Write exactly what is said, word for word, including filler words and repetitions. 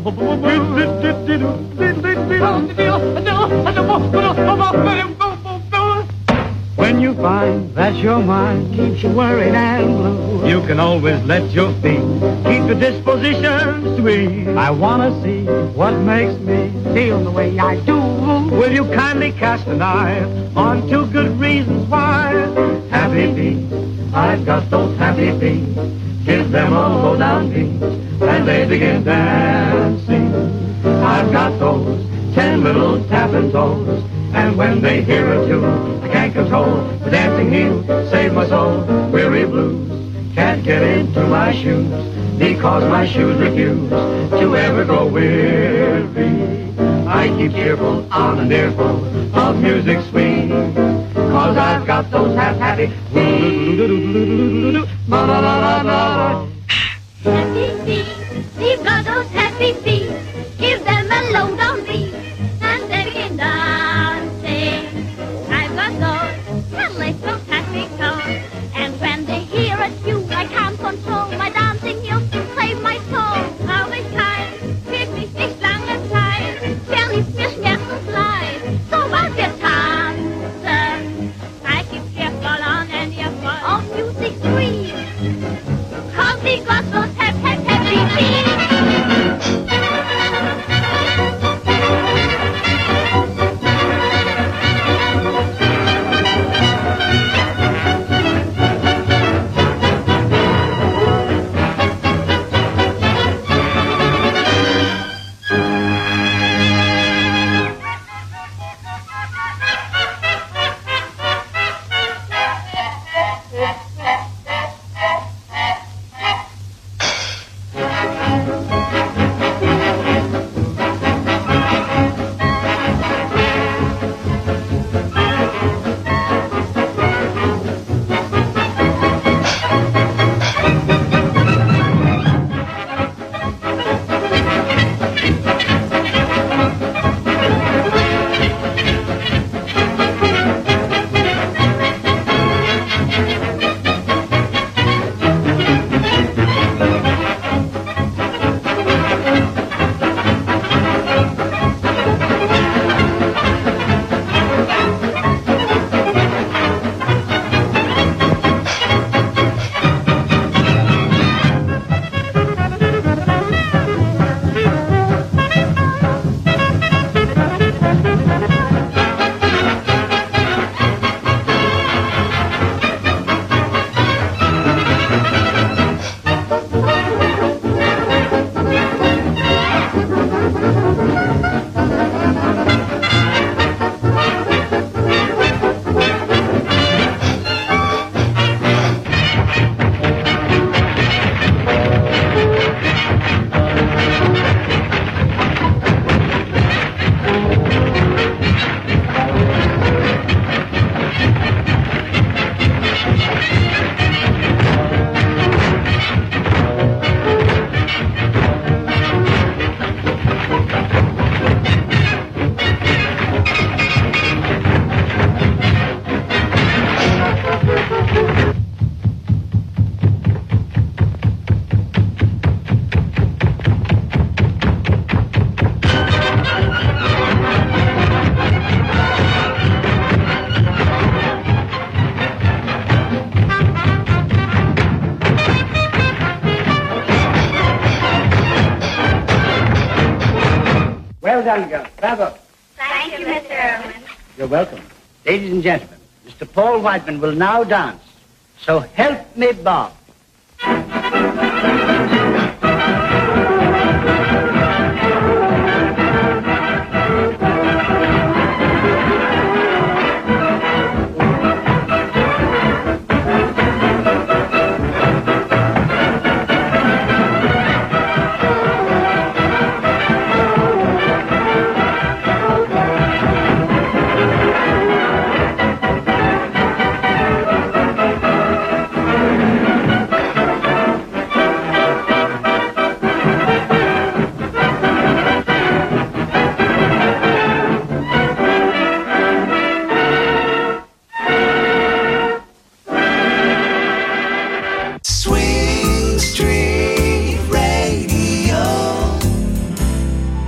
When you find that your mind keeps you worried and blue, you can always let your feet keep your disposition sweet. I wanna see what makes me feel the way I do. Will you kindly cast an eye on two good reasons why? Happy feet, I've got those happy feet. Give them a low down beat, and they begin dancing. I've got those ten little tapping toes, and when they hear a tune, I can't control the dancing heels. Save my soul, weary blues can't get into my shoes, because my shoes refuse to ever grow weary. I keep cheerful on an earful of music sweet, cause I've got those half-happy feet. Happy feet, we've got those happy feet. Give them a low down beat, and they begin dancing. I've got those ten little happy toes, and when they hear a tune, I can't control my dancing heels to save my soul. Aber ich kann, wird mich nicht lange Zeit, verliebt mir schmerzensleid, sobald wir tanzen. I keep cheerful on and earful of music sweet, cause we got those happy, happy, happy feet. Well done, girl. Bravo. Thank you, Mister Irwin. You're welcome. Ladies and gentlemen, Mister Paul Whiteman will now dance. So help me, Bob.